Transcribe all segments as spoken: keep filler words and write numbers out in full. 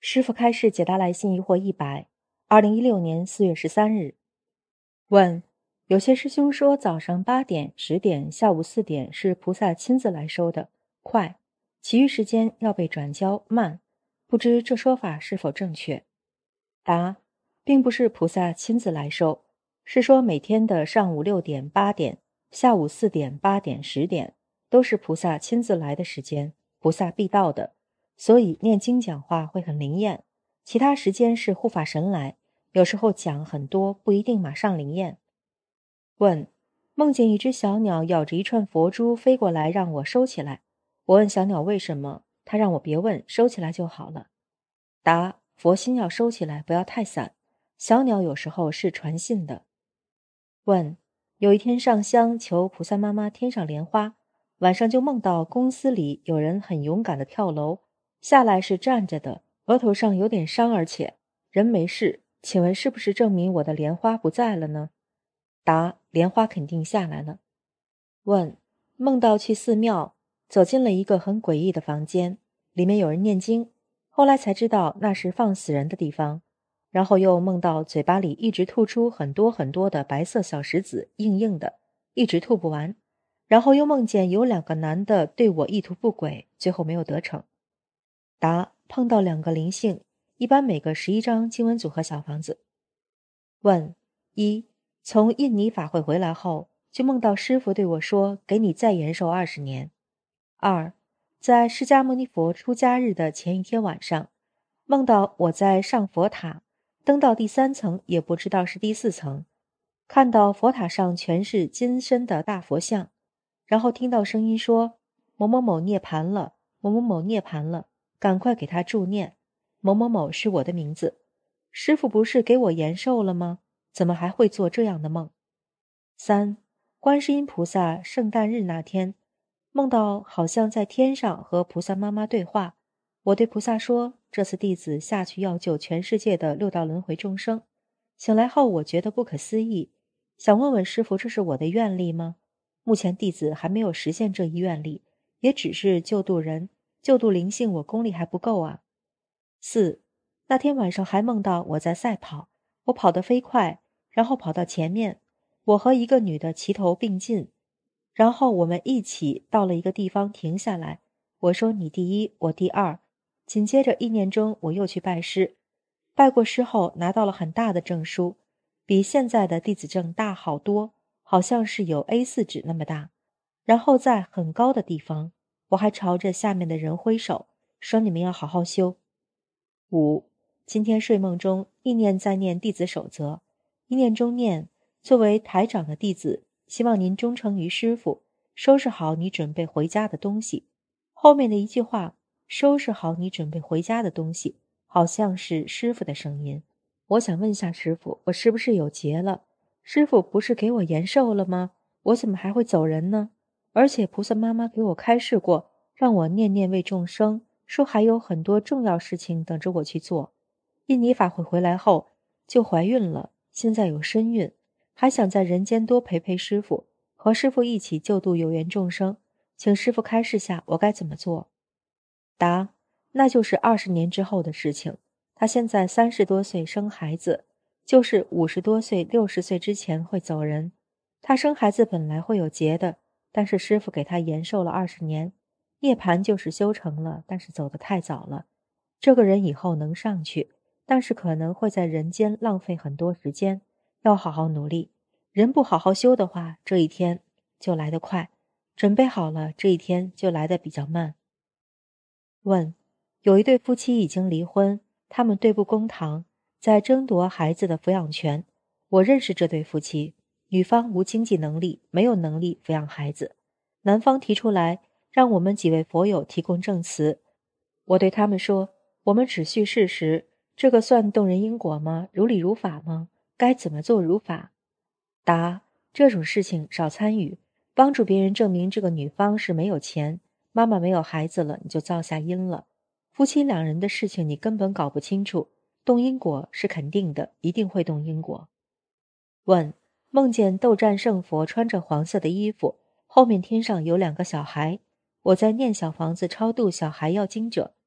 师傅开示解答来信疑惑一百，二零一六年四月十三日。问：有些师兄说早上八点、十点、下午四点是菩萨亲自来收的，快；其余时间要被转交，慢。不知这说法是否正确？答：并不是菩萨亲自来收，是说每天的上午六点、八点、下午四点、八点、十点都是菩萨亲自来的时间，菩萨必到的。所以念经讲话会很灵验，其他时间是护法神来，有时候讲很多不一定马上灵验。问：梦见一只小鸟咬着一串佛珠飞过来让我收起来，我问小鸟为什么，他让我别问，收起来就好了。答：佛心要收起来，不要太散，小鸟有时候是传信的。问：有一天上香求菩萨妈妈天上莲花，晚上就梦到公司里有人很勇敢的跳楼，下来是站着的，额头上有点伤，而且人没事，请问是不是证明我的莲花不在了呢？答：莲花肯定下来了。问：梦到去寺庙，走进了一个很诡异的房间，里面有人念经，后来才知道那是放死人的地方，然后又梦到嘴巴里一直吐出很多很多的白色小石子，硬硬的，一直吐不完，然后又梦见有两个男的对我意图不轨，最后没有得逞。答：碰到两个灵性，一般每个十一张经文组合小房子。问：一，从印尼法会回来后，就梦到师父对我说，给你再延寿二十年。二，在释迦牟尼佛出家日的前一天晚上，梦到我在上佛塔，登到第三层，也不知道是第四层，看到佛塔上全是金身的大佛像，然后听到声音说，某某某涅槃了，某某某涅槃了，赶快给他助念，某某某是我的名字。师父不是给我延寿了吗？怎么还会做这样的梦？三，观世音菩萨圣诞日那天，梦到好像在天上和菩萨妈妈对话，我对菩萨说，这次弟子下去要救全世界的六道轮回众生。醒来后我觉得不可思议，想问问师父，这是我的愿力吗？目前弟子还没有实现这一愿力，也只是救度人，救度灵性我功力还不够啊。四，那天晚上还梦到我在赛跑，我跑得飞快，然后跑到前面，我和一个女的齐头并进，然后我们一起到了一个地方停下来，我说你第一，我第二。紧接着意念中我又去拜师，拜过师后拿到了很大的证书，比现在的弟子证大好多，好像是有 A 四 纸那么大。然后在很高的地方，我还朝着下面的人挥手，说你们要好好修。五，今天睡梦中意念在念弟子守则，一念中念，作为台长的弟子，希望您忠诚于师父，收拾好你准备回家的东西。后面的一句话，收拾好你准备回家的东西，好像是师父的声音。我想问下师父，我是不是有劫了？师父不是给我延寿了吗？我怎么还会走人呢？而且菩萨妈妈给我开示过，让我念念为众生，说还有很多重要事情等着我去做。印尼法会回来后就怀孕了，现在有身孕，还想在人间多陪陪师父，和师父一起救度有缘众生，请师父开示下我该怎么做。答：那就是二十年之后的事情，他现在三十多岁生孩子，就是五十多岁六十岁之前会走人。他生孩子本来会有劫的，但是师父给他延寿了二十年，涅槃就是修成了，但是走得太早了。这个人以后能上去，但是可能会在人间浪费很多时间，要好好努力。人不好好修的话，这一天就来得快，准备好了，这一天就来得比较慢。问：有一对夫妻已经离婚，他们对簿公堂，在争夺孩子的抚养权。我认识这对夫妻，女方无经济能力，没有能力抚养孩子。男方提出来让我们几位佛友提供证词，我对他们说，我们只叙事实，这个算动人因果吗？如理如法吗？该怎么做如法？答：这种事情少参与，帮助别人证明这个女方是没有钱，妈妈没有孩子了，你就造下因了。夫妻两人的事情你根本搞不清楚，动因果是肯定的，一定会动因果。问：梦见斗战胜佛穿着黄色的衣服，后面天上有两个小孩，我在念小房子超度小孩要经者。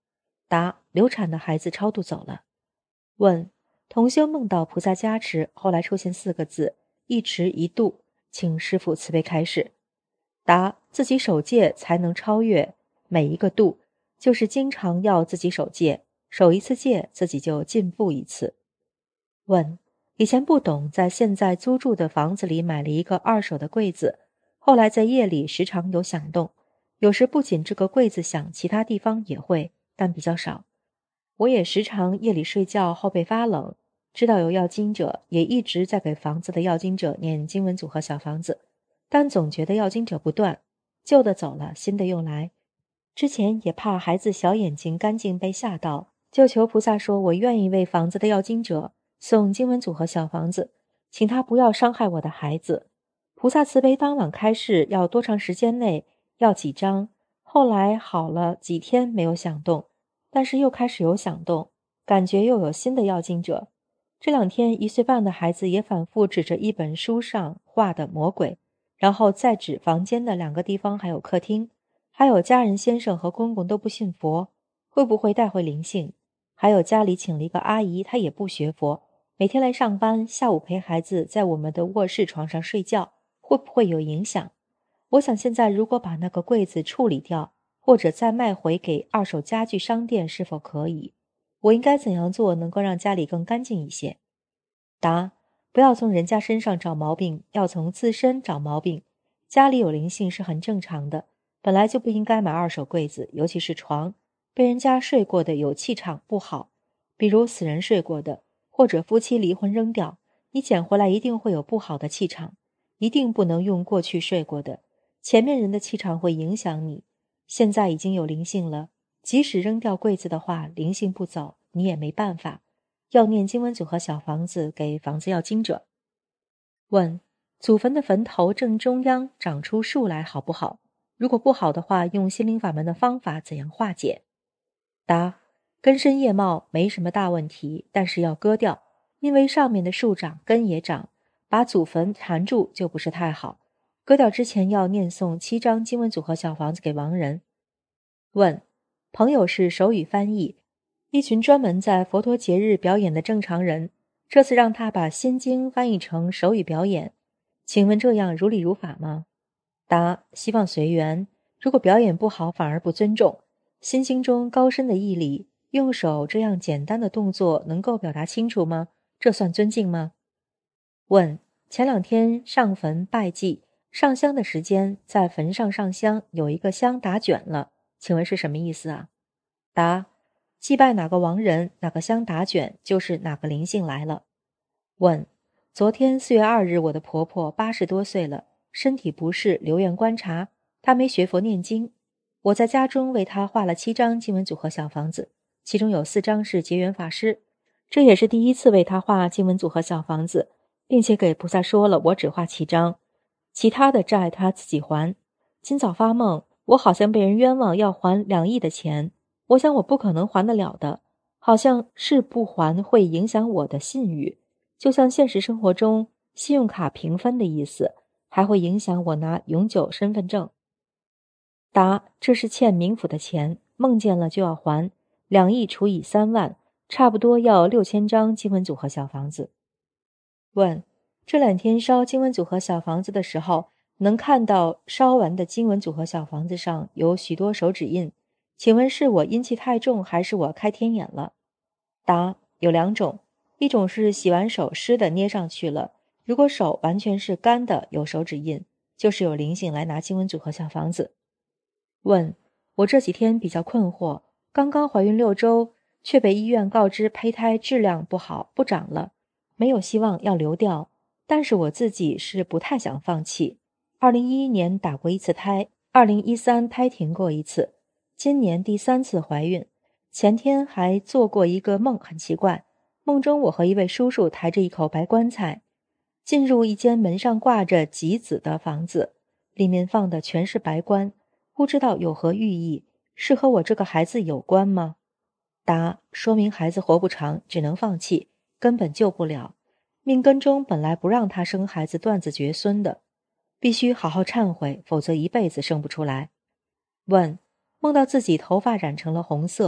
答：流产的孩子超度走了。问：同修梦到菩萨加持，后来出现四个字：一持一度，请师父慈悲开示。答：自己守戒才能超越每一个度，就是经常要自己守戒，守一次戒自己就进步一次。问：以前不懂，在现在租住的房子里买了一个二手的柜子，后来在夜里时常有响动，有时不仅这个柜子响，其他地方也会，但比较少。我也时常夜里睡觉后背发冷，知道有要经者，也一直在给房子的要经者念经文组合小房子，但总觉得要经者不断，旧的走了，新的又来。之前也怕孩子小眼睛干净被吓到，就求菩萨说我愿意为房子的要经者送经文组合小房子，请他不要伤害我的孩子。菩萨慈悲当晚开示要多长时间内要几张，后来好了几天没有响动，但是又开始有响动，感觉又有新的要经者。这两天一岁半的孩子也反复指着一本书上画的魔鬼，然后再指房间的两个地方还有客厅，还有家人先生和公公都不信佛，会不会带回灵性？还有家里请了一个阿姨，她也不学佛，每天来上班，下午陪孩子在我们的卧室床上睡觉，会不会有影响？我想现在如果把那个柜子处理掉，或者再卖回给二手家具商店是否可以？我应该怎样做能够让家里更干净一些？答：不要从人家身上找毛病，要从自身找毛病。家里有灵性是很正常的，本来就不应该买二手柜子，尤其是床，被人家睡过的有气场不好，比如死人睡过的，或者夫妻离婚扔掉，你捡回来一定会有不好的气场，一定不能用过去睡过的，前面人的气场会影响你。现在已经有灵性了，即使扔掉柜子的话，灵性不走，你也没办法。要念经文组合小房子给房子要经者。问：祖坟的坟头正中央长出树来好不好？如果不好的话，用心灵法门的方法怎样化解？答：根深叶茂没什么大问题，但是要割掉，因为上面的树长根也长，把祖坟缠住就不是太好。割掉之前要念诵七张经文组合小房子给亡人。问：朋友是手语翻译，一群专门在佛陀节日表演的正常人，这次让他把心经翻译成手语表演，请问这样如理如法吗？答：希望随缘，如果表演不好反而不尊重。心经中高深的义理，用手这样简单的动作能够表达清楚吗？这算尊敬吗？问：前两天上坟拜祭，上香的时间在坟上上香，有一个香打卷了，请问是什么意思啊？答：祭拜哪个亡人，哪个香打卷，就是哪个灵性来了。问：昨天四月二日，我的婆婆八十多岁了，身体不适，留院观察，她没学佛念经，我在家中为她画了七张经文组合小房子，其中有四张是结缘法师，这也是第一次为她画经文组合小房子，并且给菩萨说了我只画七张，其他的债她自己还。今早发梦，我好像被人冤枉要还两亿的钱，我想我不可能还得了的，好像是不还会影响我的信誉，就像现实生活中信用卡评分的意思，还会影响我拿永久身份证。答：这是欠冥府的钱，梦见了就要还，两亿除以三万，差不多要六千张经文组合小房子。问：这两天烧经文组合小房子的时候，能看到烧完的经文组合小房子上有许多手指印，请问是我阴气太重，还是我开天眼了？答：有两种，一种是洗完手湿的捏上去了，如果手完全是干的有手指印，就是有灵性来拿经文组合小房子。问：我这几天比较困惑，刚刚怀孕六周，却被医院告知胚胎质量不好，不长了，没有希望要流掉，但是我自己是不太想放弃。二零一一年打过一次胎，二零一三胎停过一次，今年第三次怀孕，前天还做过一个梦，很奇怪，梦中我和一位叔叔抬着一口白棺材，进入一间门上挂着吉子的房子，里面放的全是白棺，不知道有何寓意，是和我这个孩子有关吗？答：说明孩子活不长，只能放弃，根本救不了。命根中本来不让他生孩子断子绝孙的，必须好好忏悔，否则一辈子生不出来。问：梦到自己头发染成了红色，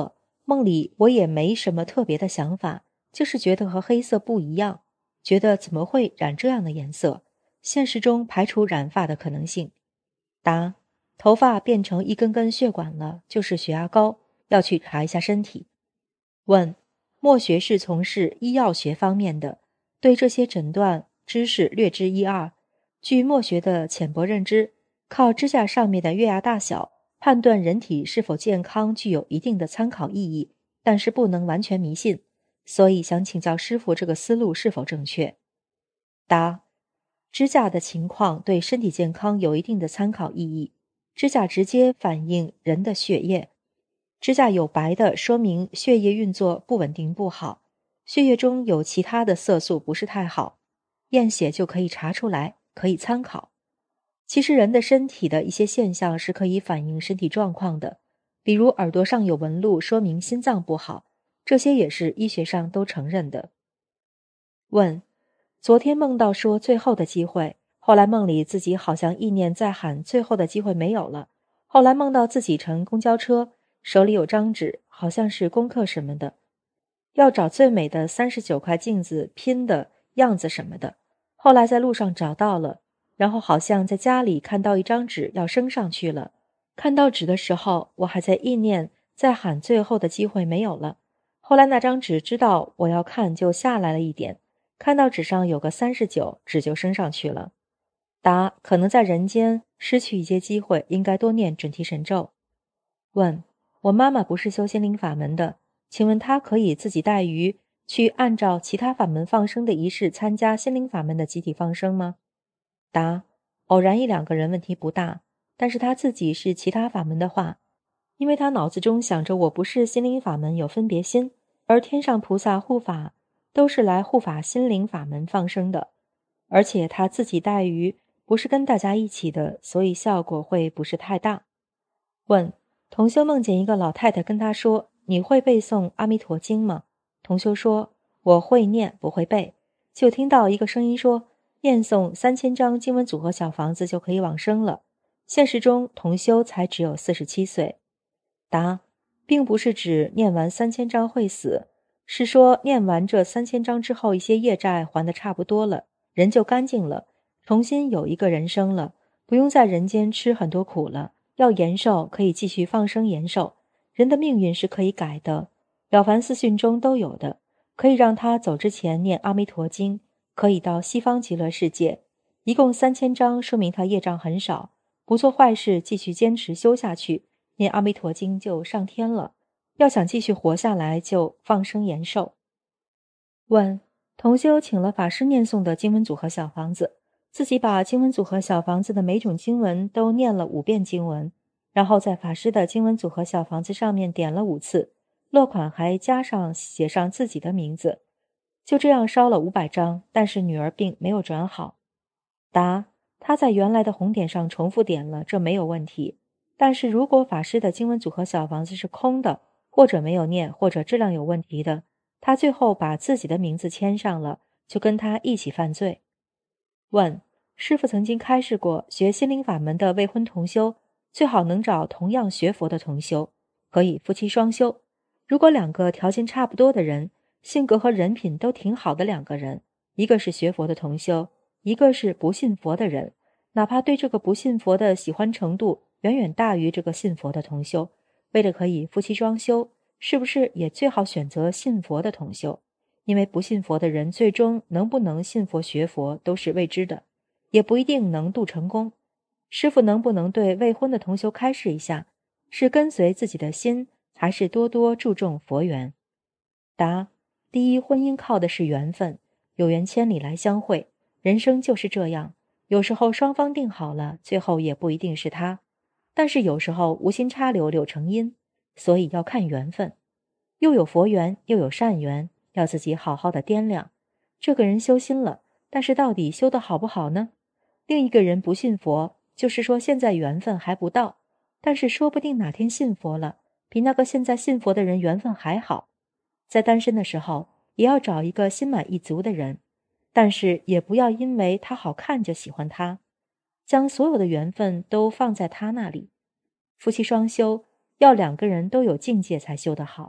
梦里我也没什么特别的想法，就是觉得和黑色不一样，觉得怎么会染这样的颜色？现实中排除染发的可能性。答：头发变成一根根血管了，就是血压高，要去查一下身体。问：墨学是从事医药学方面的，对这些诊断知识略知一二。据墨学的浅薄认知，靠指甲上面的月牙大小判断人体是否健康具有一定的参考意义，但是不能完全迷信，所以想请教师傅这个思路是否正确。答：指甲的情况对身体健康有一定的参考意义，指甲直接反映人的血液，指甲有白的说明血液运作不稳定不好，血液中有其他的色素不是太好，验血就可以查出来，可以参考。其实人的身体的一些现象是可以反映身体状况的，比如耳朵上有纹路说明心脏不好，这些也是医学上都承认的。问：昨天梦到说最后的机会，后来梦里自己好像意念在喊最后的机会没有了，后来梦到自己乘公交车，手里有张纸，好像是功课什么的，要找最美的三十九块镜子拼的样子什么的，后来在路上找到了，然后好像在家里看到一张纸要升上去了，看到纸的时候我还在意念在喊最后的机会没有了，后来那张纸知道我要看就下来了一点，看到纸上有个三十九，纸就升上去了。答：可能在人间失去一些机会，应该多念准提神咒。问：我妈妈不是修心灵法门的，请问她可以自己带鱼去按照其他法门放生的仪式参加心灵法门的集体放生吗？答：偶然一两个人问题不大，但是她自己是其他法门的话，因为她脑子中想着我不是心灵法门有分别心，而天上菩萨护法都是来护法心灵法门放生的，而且她自己带鱼不是跟大家一起的，所以效果会不是太大。问：同修梦见一个老太太跟他说，你会背诵阿弥陀经吗？同修说，我会念不会背。就听到一个声音说，念诵三千张经文组合小房子就可以往生了。现实中同修才只有四十七岁。答：并不是指念完三千张会死，是说念完这三千张之后，一些业债还得差不多了，人就干净了，重新有一个人生了，不用在人间吃很多苦了，要延寿可以继续放生延寿，人的命运是可以改的，了凡四训中都有的，可以让他走之前念阿弥陀经，可以到西方极乐世界，一共三千章，说明他业障很少，不做坏事，继续坚持修下去，念阿弥陀经就上天了，要想继续活下来就放生延寿。问：同修请了法师念诵的经文组合小房子，自己把经文组合小房子的每种经文都念了五遍经文，然后在法师的经文组合小房子上面点了五次，落款还加上写上自己的名字，就这样烧了五百张，但是女儿病没有转好。答：他在原来的红点上重复点了，这没有问题，但是如果法师的经文组合小房子是空的，或者没有念，或者质量有问题的，他最后把自己的名字签上了，就跟他一起犯罪。问：师父曾经开示过，学心灵法门的未婚同修最好能找同样学佛的同修，可以夫妻双修。如果两个条件差不多的人，性格和人品都挺好的两个人，一个是学佛的同修，一个是不信佛的人，哪怕对这个不信佛的喜欢程度远远大于这个信佛的同修，为了可以夫妻双修，是不是也最好选择信佛的同修？因为不信佛的人最终能不能信佛学佛都是未知的，也不一定能度成功。师父能不能对未婚的同修开示一下，是跟随自己的心，还是多多注重佛缘？答：第一，婚姻靠的是缘分，有缘千里来相会，人生就是这样，有时候双方定好了，最后也不一定是他，但是有时候无心插柳柳成荫，所以要看缘分，又有佛缘又有善缘，要自己好好的掂量。这个人修心了，但是到底修得好不好呢？另一个人不信佛，就是说现在缘分还不到，但是说不定哪天信佛了，比那个现在信佛的人缘分还好。在单身的时候，也要找一个心满意足的人，但是也不要因为他好看就喜欢他，将所有的缘分都放在他那里。夫妻双修，要两个人都有境界才修得好，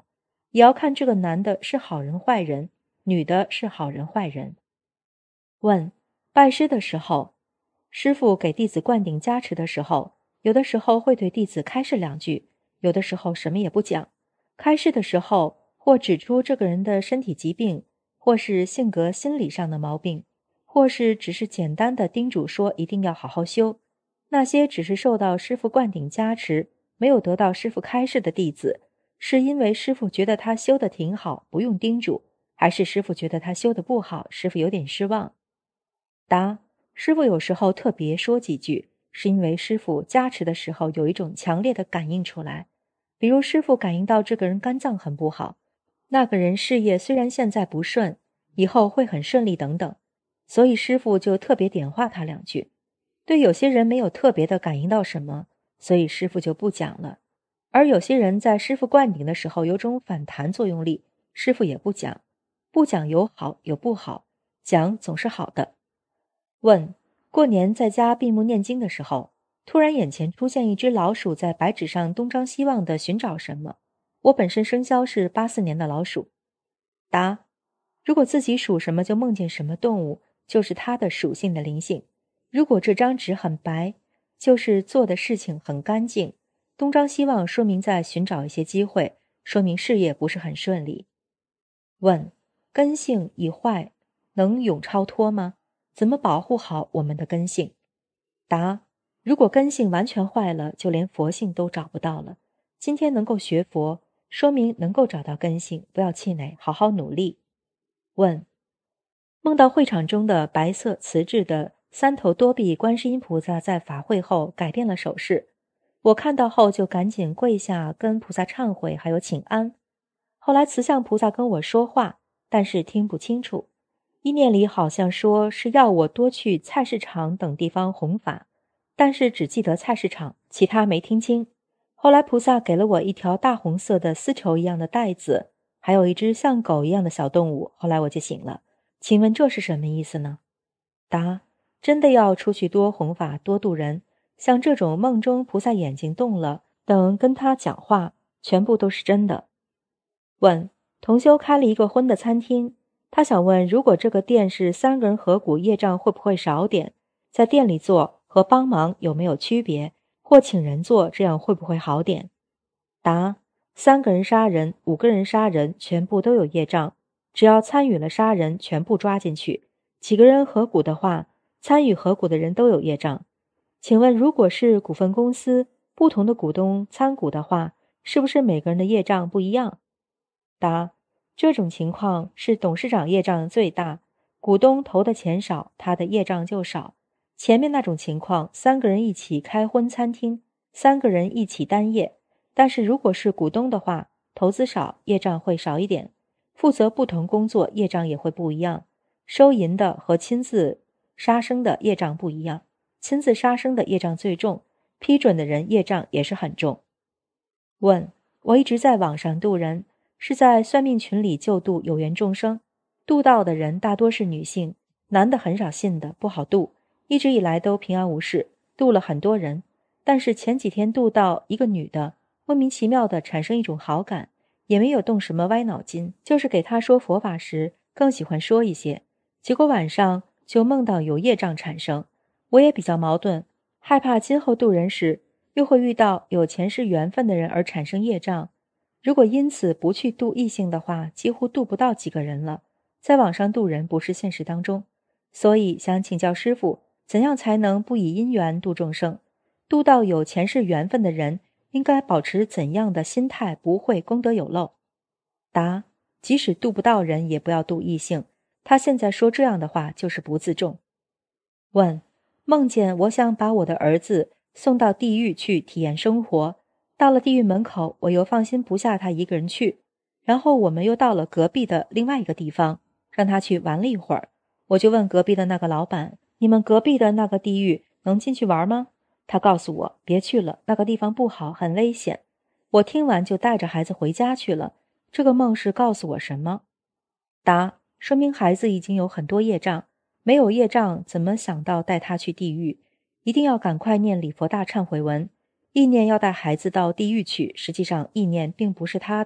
也要看这个男的是好人坏人，女的是好人坏人。问：拜师的时候，师父给弟子灌顶加持的时候，有的时候会对弟子开示两句，有的时候什么也不讲。开示的时候，或指出这个人的身体疾病，或是性格心理上的毛病，或是只是简单的叮嘱说一定要好好修。那些只是受到师父灌顶加持，没有得到师父开示的弟子，是因为师父觉得他修得挺好，不用叮嘱，还是师父觉得他修得不好，师父有点失望？答：师父有时候特别说几句，是因为师父加持的时候有一种强烈的感应出来。比如师父感应到这个人肝脏很不好，那个人事业虽然现在不顺，以后会很顺利等等，所以师父就特别点化他两句。对有些人没有特别的感应到什么，所以师父就不讲了。而有些人在师父灌顶的时候有种反弹作用力，师父也不讲。不讲有好有不好，讲总是好的。问：过年在家闭目念经的时候，突然眼前出现一只老鼠在白纸上东张西望地寻找什么。我本身生肖是八四年的老鼠。答：如果自己属什么就梦见什么动物，就是它的属性的灵性。如果这张纸很白，就是做的事情很干净，东张西望说明在寻找一些机会，说明事业不是很顺利。问：根性已坏，能永超脱吗？怎么保护好我们的根性？答：如果根性完全坏了，就连佛性都找不到了。今天能够学佛，说明能够找到根性，不要气馁，好好努力。问：梦到会场中的白色瓷质的三头多臂观世音菩萨在法会后改变了手势，我看到后就赶紧跪下跟菩萨忏悔，还有请安。后来慈像菩萨跟我说话，但是听不清楚，意念里好像说是要我多去菜市场等地方弘法，但是只记得菜市场，其他没听清。后来菩萨给了我一条大红色的丝绸一样的带子，还有一只像狗一样的小动物，后来我就醒了。请问这是什么意思呢？答：真的要出去多弘法多度人，像这种梦中菩萨眼睛动了等跟他讲话，全部都是真的。问：同修开了一个荤的餐厅，他想问，如果这个店是三个人合股，业障会不会少点？在店里做和帮忙有没有区别？或请人做，这样会不会好点？答：三个人杀人，五个人杀人，全部都有业障，只要参与了杀人，全部抓进去。几个人合股的话，参与合股的人都有业障。请问，如果是股份公司，不同的股东参股的话，是不是每个人的业障不一样？答：这种情况是董事长业障最大，股东投的钱少，他的业障就少。前面那种情况，三个人一起开荤餐厅，三个人一起单业，但是如果是股东的话，投资少，业障会少一点，负责不同工作，业障也会不一样。收银的和亲自杀生的业障不一样，亲自杀生的业障最重，批准的人业障也是很重。问：我一直在网上度人，是在算命群里救度有缘众生，度到的人大多是女性，男的很少信的，不好度，一直以来都平安无事，度了很多人。但是前几天度到一个女的，莫名其妙的产生一种好感，也没有动什么歪脑筋，就是给她说佛法时更喜欢说一些，结果晚上就梦到有业障产生。我也比较矛盾，害怕今后度人时又会遇到有前世缘分的人而产生业障。如果因此不去度异性的话，几乎度不到几个人了。在网上度人不是现实当中，所以想请教师父，怎样才能不以因缘度众生？度到有前世缘分的人，应该保持怎样的心态，不会功德有漏？答：即使度不到人，也不要度异性。他现在说这样的话，就是不自重。问：梦见我想把我的儿子送到地狱去体验生活，到了地狱门口，我又放心不下他一个人去，然后我们又到了隔壁的另外一个地方，让他去玩了一会儿。我就问隔壁的那个老板，你们隔壁的那个地狱能进去玩吗？他告诉我别去了，那个地方不好，很危险。我听完就带着孩子回家去了。这个梦是告诉我什么？答：说明孩子已经有很多业障，没有业障怎么想到带他去地狱？一定要赶快念礼佛大忏悔文。意念要带孩子到地狱去，实际上意念并不是他的，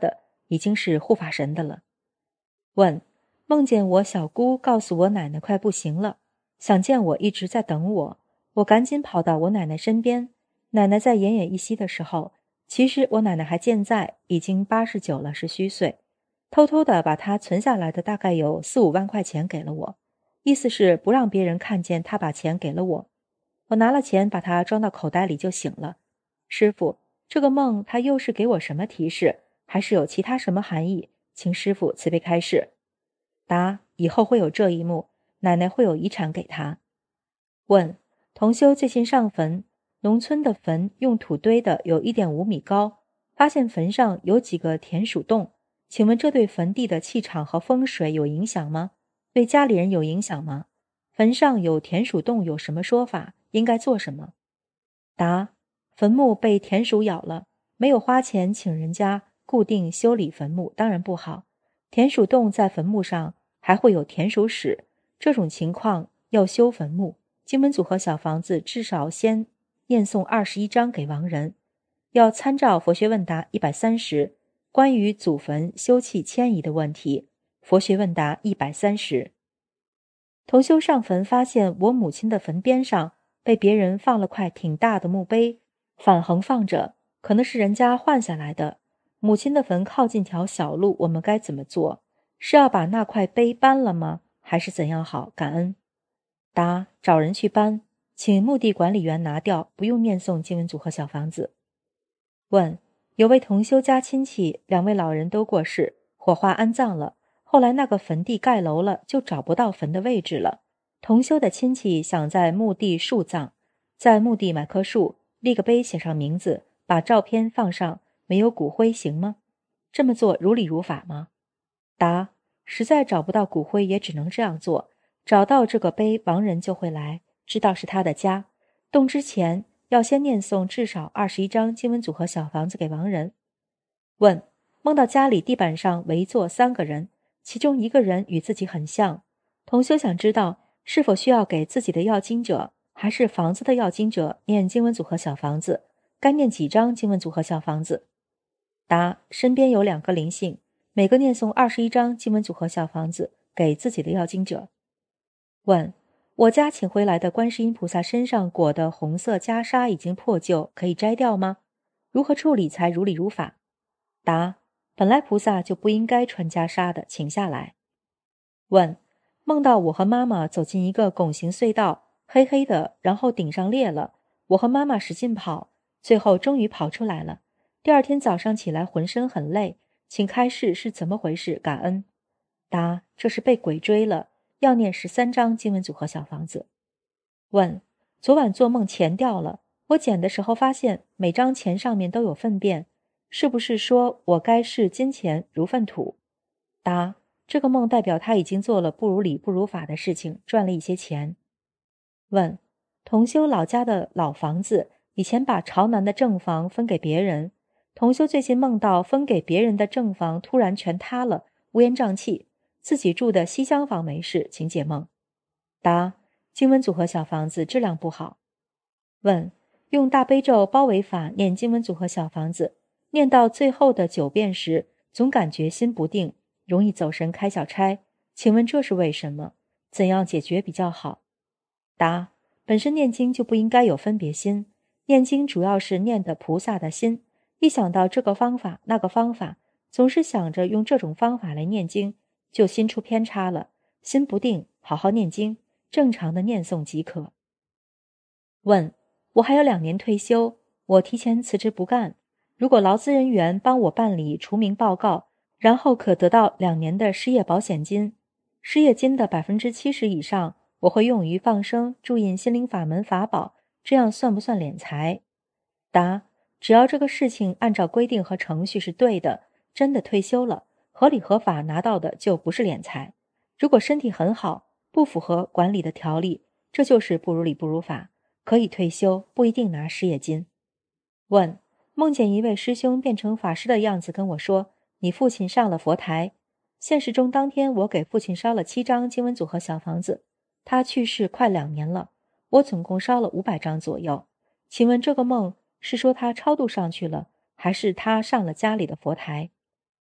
已经是护法神的了。问：梦见我小姑告诉我奶奶快不行了，想见我一直在等我，我赶紧跑到我奶奶身边，奶奶在奄奄一息的时候，其实我奶奶还健在，已经八十九了，是虚岁，偷偷的把她存下来的大概有四五万块钱给了我，意思是不让别人看见她把钱给了我。我拿了钱把它装到口袋里就醒了。师父，这个梦它又是给我什么提示，还是有其他什么含义？请师父慈悲开示。答：以后会有这一幕，奶奶会有遗产给他。问：同修最近上坟，农村的坟用土堆的有 一点五米高，发现坟上有几个田鼠洞，请问这对坟地的气场和风水有影响吗？对家里人有影响吗？坟上有田鼠洞有什么说法？应该做什么？答：坟墓被田鼠咬了，没有花钱请人家固定修理坟墓，当然不好。田鼠洞在坟墓上还会有田鼠屎，这种情况要修坟墓，经文组合小房子至少先念诵二十一章给亡人，要参照佛学问答一百三十关于祖坟修葺迁移的问题，佛学问答一百三十。同修上坟发现我母亲的坟边上被别人放了块挺大的墓碑，反横放着，可能是人家换下来的。母亲的坟靠近条小路，我们该怎么做？是要把那块碑搬了吗？还是怎样好？感恩。答：找人去搬，请墓地管理员拿掉，不用念诵经文组合小房子。问：有位同修家亲戚，两位老人都过世，火化安葬了，后来那个坟地盖楼了，就找不到坟的位置了。同修的亲戚想在墓地树葬，在墓地买棵树，立个碑写上名字，把照片放上，没有骨灰行吗？这么做如理如法吗？答：实在找不到骨灰也只能这样做，找到这个碑，亡人就会来，知道是他的家。动之前要先念诵至少二十一章经文组合小房子给亡人。问：梦到家里地板上围坐三个人，其中一个人与自己很像，同修想知道是否需要给自己的要经者还是房子的要经者念经文组合小房子，该念几张经文组合小房子？答：身边有两个灵性，每个念诵二十一张经文组合小房子给自己的要经者。问：我家请回来的观世音菩萨身上裹的红色袈裟已经破旧，可以摘掉吗？如何处理才如理如法？答：本来菩萨就不应该穿袈裟的，请下来。问：梦到我和妈妈走进一个拱形隧道，黑黑的，然后顶上裂了，我和妈妈使劲跑，最后终于跑出来了。第二天早上起来浑身很累，请开示是怎么回事？感恩。答：这是被鬼追了，要念十三章经文组合小房子。问：昨晚做梦钱掉了，我捡的时候发现每张钱上面都有粪便，是不是说我该视金钱如粪土？答：这个梦代表他已经做了不如理不如法的事情，赚了一些钱。问：同修老家的老房子，以前把朝南的正房分给别人，同修最近梦到分给别人的正房突然全塌了，乌烟瘴气，自己住的西厢房没事，请解梦。答：经文组合小房子质量不好。问：用大悲咒包围法念经文组合小房子，念到最后的九遍时，总感觉心不定，容易走神开小差，请问这是为什么？怎样解决比较好？答：本身念经就不应该有分别心，念经主要是念的菩萨的心，一想到这个方法那个方法，总是想着用这种方法来念经，就心出偏差了，心不定，好好念经，正常的念诵即可。问：我还有两年退休，我提前辞职不干，如果劳资人员帮我办理除名报告，然后可得到两年的失业保险金，失业金的 百分之七十 以上我会用于放生注印心灵法门法宝，这样算不算敛财？答：只要这个事情按照规定和程序是对的，真的退休了，合理合法拿到的就不是敛财。如果身体很好，不符合管理的条例，这就是不如理不如法，可以退休，不一定拿失业金。问：梦见一位师兄变成法师的样子跟我说，你父亲上了佛台。现实中当天我给父亲烧了七张经文组合小房子，他去世快两年了，我总共烧了五百张左右。请问这个梦是说他超度上去了，还是他上了家里的佛台？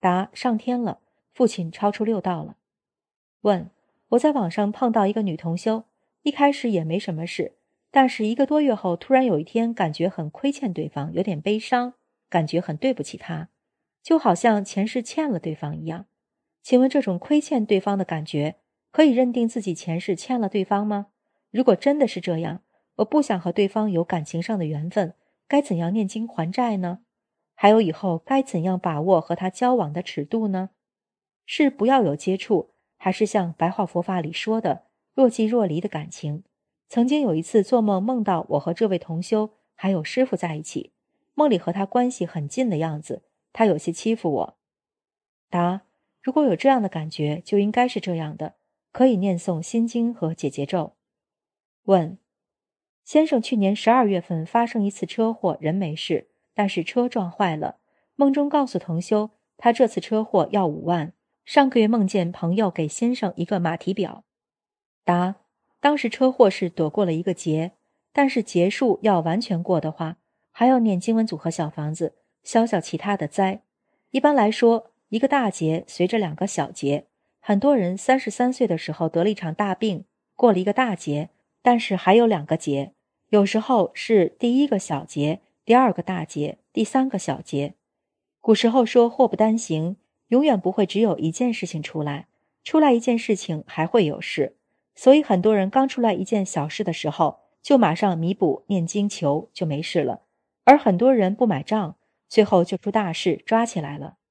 答：上天了，父亲超出六道了。问：我在网上碰到一个女同修，一开始也没什么事，但是一个多月后，突然有一天感觉很亏欠对方，有点悲伤，感觉很对不起他，就好像前世欠了对方一样。请问这种亏欠对方的感觉，可以认定自己前世欠了对方吗？如果真的是这样，我不想和对方有感情上的缘分，该怎样念经还债呢？还有以后该怎样把握和他交往的尺度呢？是不要有接触，还是像白话佛法里说的若即若离的感情？曾经有一次做梦，梦到我和这位同修还有师父在一起，梦里和他关系很近的样子，他有些欺负我。答：如果有这样的感觉，就应该是这样的，可以念诵心经和解结咒。问：先生去年十二月份发生一次车祸，人没事，但是车撞坏了。梦中告诉同修，他这次车祸要五万。上个月梦见朋友给先生一个马蹄表。答：当时车祸是躲过了一个劫，但是劫数要完全过的话，还要念经文组合小房子，消消其他的灾。一般来说，一个大劫随着两个小劫，很多人三十三岁的时候得了一场大病，过了一个大劫，但是还有两个劫，有时候是第一个小劫，第二个大劫，第三个小劫。古时候说祸不单行，永远不会只有一件事情出来，出来一件事情还会有事，所以很多人刚出来一件小事的时候，就马上弥补念经求就没事了，而很多人不买账，最后就出大事抓起来了。